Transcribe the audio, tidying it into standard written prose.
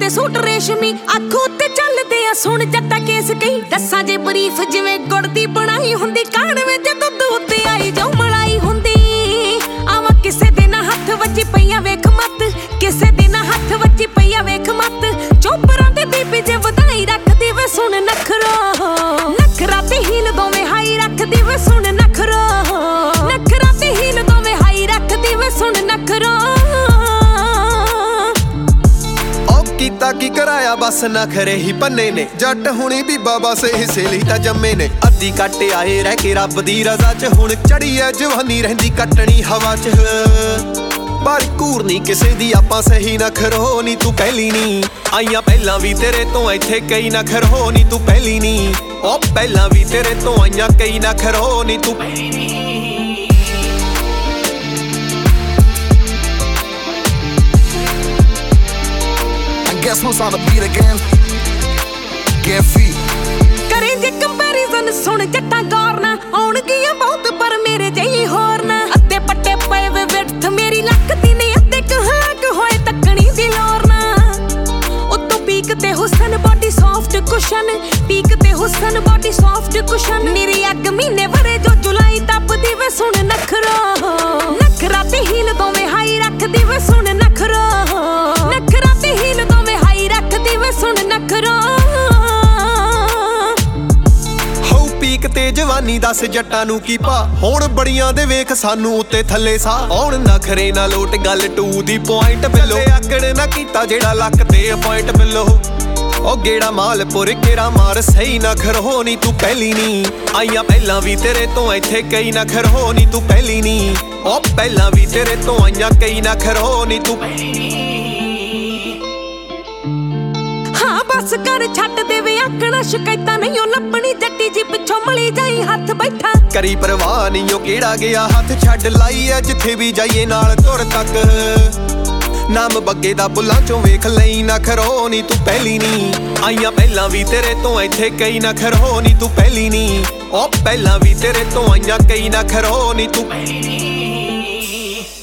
ਨੇ ਸੂਟ ਰੇਸ਼ਮੀ ਅੱਖੋਂ ਤੇ ਚੱਲਦੇ ਆ ਸੁਣ ਜੱਟਾ ਕੇਸ ਕਈ ਦੱਸਾਂ ਜੇ ਬਰੀਫ ਜਿਵੇਂ ਗੁੜ ਦੀ ਬਣਾਈ ਹੁੰਦੀ ਕਾਣ ਵਿੱਚ ਦੁੱਧ ਉੱਤੇ ਆਈ ਜੋ ਮਲਾਈ ਹੁੰਦੀ ਆਵਾ ਕਿਸੇ ਦੇ ਨਾ ਹੱਥ ਵੱਜੀ ਪਈਆਂ ਵੇਖ ਮੱਤ ਕਿਸੇ ਦੇ ਨਾ ਹੱਥ ਵੱਜੀ ਪਈਆਂ ਵੇਖ ਮੱਤ ਚੋਪਰਾਂ ਦੇ ਬੀਬੀ ਜੇ ਵਧਾਈ ਰੱਖਦੀ ਵੇ ਸੁਣ ਨਖਰਾ ਨਖਰਾ ਤੇ ਹੀਲ ਦੋਵੇਂ ਹਾਈ ਰੱਖਦੀ ਵੇ ਸੁਣ ਨਖਰਾ ਨਖਰਾ ਤੇ ਹੀਲ ਦੋਵੇਂ ਹਾਈ ਰੱਖਦੀ ਵੇ ਸੁਣ ਨਖਰਾ ਕੀਤਾ ਕੀ ਕਰਾਇਆ ਬਸ ਨਖਰੇ ਹੀ ਪੰਨੇ ਨੇ ਜੱਟ ਹੁਣੀ ਵੀ ਬਾਬਾ ਸੇ ਹਿੱਸੇ ਲਈ ਤਾਂ ਜੰਮੇ ਨੇ ਅੱਧੀ ਕੱਟ ਆਏ ਰਹਿ ਕੇ ਰੱਬ ਦੀ ਰਜ਼ਾ 'ਚ ਹੁਣ ਚੜੀ ਐ ਜਵਾਨੀ ਰਹਿੰਦੀ ਕੱਟਣੀ ਹਵਾ 'ਚ ਪਰ ਘੂਰ ਨਹੀਂ ਕਿਸੇ ਦੀ ਆਪਾਂ ਸਹੀ ਨਖਰੋ ਨੀ ਤੂੰ ਪਹਿਲੀ ਨੀ ਆਈਆਂ ਪਹਿਲਾਂ ਵੀ ਤੇਰੇ ਤੋਂ ਇੱਥੇ ਕਈ ਨਖਰੋ ਨੀ ਤੂੰ ਪਹਿਲੀ ਨੀ ਉਹ ਪਹਿਲਾਂ ਵੀ ਤੇਰੇ ਤੋਂ ਆਈਆਂ ਕਈ ਨਖਰੋ ਨੀ ਤੂੰ ਪਹਿਲੀ ਨੀ Guess who's on the beat again? Get feet. ਕਰੇ ਜੇ ਕੰਪੈਰੀਜ਼ਨ ਸੁਣ ਜੱਟਾਂ ਗੌਰ ਨਾ ਆਉਣਗੀਆਂ ਬਹੁਤ ਪਰ ਮੇਰੇ ਜਿਹੀ ਹੋਰ ਨਾ ਅੱਧੇ ਪੱਟੇ ਪਏ ਵੇ ਵਿਰਥ ਮੇਰੀ ਲੱਕ ਦੀ ਨੇ ਅੱਧੇ ਕਹਾਕ ਹੋਏ ਤੱਕਣੀ ਦੀ ਲੋਰ ਨਾ ਉੱਤੋਂ ਪੀਕ ਤੇ ਹੁਸਨ ਬੋਡੀ ਸੌਫਟ ਕੁਸ਼ਨ ਪੀਕ ਤੇ ਹੁਸਨ ਬੋਡੀ ਸੌਫਟ ਕੁਸ਼ਨ ਮੇਰੀ ਅੱਗ ਮਹੀਨੇ ਵਰੇ ਜੋ ਜੁਲਾਈ ਤਪਦੀ ਵੇ ਸੁਣ ਨਖਰਾ ਨਖਰਾ ਤੇ ਹੀਲ ਦੋਵੇਂ ਹਾਈ ਰੱਖਦੀ ਵੇ ਸੁਣ ਨਖਰਾ ਨਖਰਾ ਤੇ ਹੀਲ ਦੋਵੇਂ ਹਾਈ ਰੱਖਦੀ ਵੇ ਸੁਣ ਨਖਰਾ ਪੀਕ ਤੇ ਜਵਾਨੀ ਦੱਸ ਜੱਟਾਂ ਨੂੰ ਕੀ ਪਾ ਹੁਣ ਬੜੀਆਂ ਦੇ ਵੇਖ ਸਾਨੂੰ ਉੱਤੇ ਥੱਲੇ ਸਾ ਆਉਣ ਨਖਰੇ ਨਾ ਲੋਟ ਗੱਲ ਟੂ ਦੀ ਪੁਆਇੰਟ ਬਿੱਲੋ ਆਕੜ ਨਾ ਕੀਤਾ ਜਿਹੜਾ ਲੱਕ ਤੇ ਪੁਆਇੰਟ ਬਿੱਲੋ ਉਹ ਗੇੜਾ ਮਾਲਪੁਰ ਕੇਰਾ ਮਾਰ ਸਹੀ ਨਖਰ ਹੋ ਨੀ ਤੂੰ ਪਹਿਲੀ ਨੀ ਆਈਆਂ ਪਹਿਲਾਂ ਵੀ ਤੇਰੇ ਤੋਂ ਇੱਥੇ ਕਈ ਨਖਰ ਹੋ ਨੀ ਤੂੰ ਪਹਿਲੀ ਨੀ ਉਹ ਪਹਿਲਾਂ ਵੀ ਤੇਰੇ ਤੋਂ ਆਈਆਂ ਕਈ ਨਖਰ ਹੋ ਨੀ ਤੂੰ ਪਹਿਲੀ ਨੀ ਬਸ ਕਰ ਛੱਡ ਦੇਵੇ ਆਕਣਾ ਸ਼ਿਕਾਇਤਾਂ ਨਹੀਂ ਉਹ ਲੱਭਣੀ ਜੱਟੀ ਜੀ ਪਿੱਛੋਂ ਮਲੀ ਜਾਈ ਹੱਥ ਬੈਠਾ ਕਰੀ ਪਰਵਾਹ ਨਹੀਂ ਉਹ ਕਿਹੜਾ ਗਿਆ ਹੱਥ ਛੱਡ ਲਾਈ ਐ ਜਿੱਥੇ ਵੀ ਜਾਈਏ ਨਾਲ ਤੁਰ ਤੱਕ ਨਾਮ ਬੱਗੇ ਦਾ ਬੁੱਲਾਂ ਚੋਂ ਵੇਖ ਲਈ ਨਖਰੋ ਨੀ ਤੂੰ ਪਹਿਲੀ ਨੀ ਆਈਆਂ ਪਹਿਲਾਂ ਵੀ ਤੇਰੇ ਤੋਂ ਇੱਥੇ ਕਈ ਨਖਰੋ ਨੀ ਤੂੰ ਪਹਿਲੀ ਨੀ ਉਹ ਪਹਿਲਾਂ ਵੀ ਤੇਰੇ ਤੋਂ ਆਈਆਂ ਕਈ ਨਖਰੋ ਨੀ ਤੂੰ ਪਹਿਲੀ ਨੀ